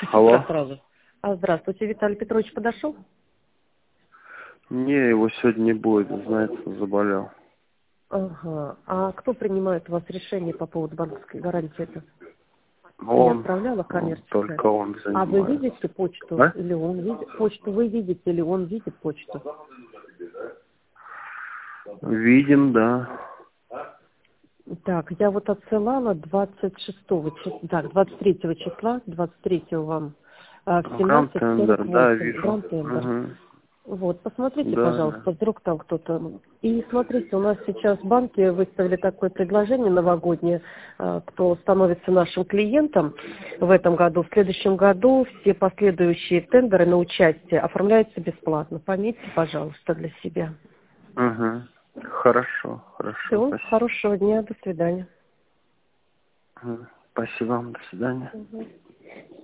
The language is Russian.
Алло. сразу. Здравствуйте, Виталий Петрович подошел? Не, его сегодня не будет, знаете, заболел. Ага. А кто принимает у вас решение по поводу банковской гарантии? Это я Он, отправляла коммерческое. только он А вы занимается. видите почту? А? Или он видит? Почту вы видите, или он видит почту? Видим, да. Так, я вот отсылала 26-го числа, так, 23 числа, 23 вам в Гранд-тендер, да, 17:48. вижу. Гранд-тендер. Угу. Вот, посмотрите, Да, да. пожалуйста, вдруг там кто-то... И смотрите, у нас сейчас банки выставили такое предложение новогоднее, кто становится нашим клиентом в этом году, в следующем году все последующие тендеры на участие оформляются бесплатно. Пометьте, пожалуйста, для себя. Угу. Хорошо, Все, спасибо. хорошего дня, до свидания. Спасибо вам, до свидания. Мгм.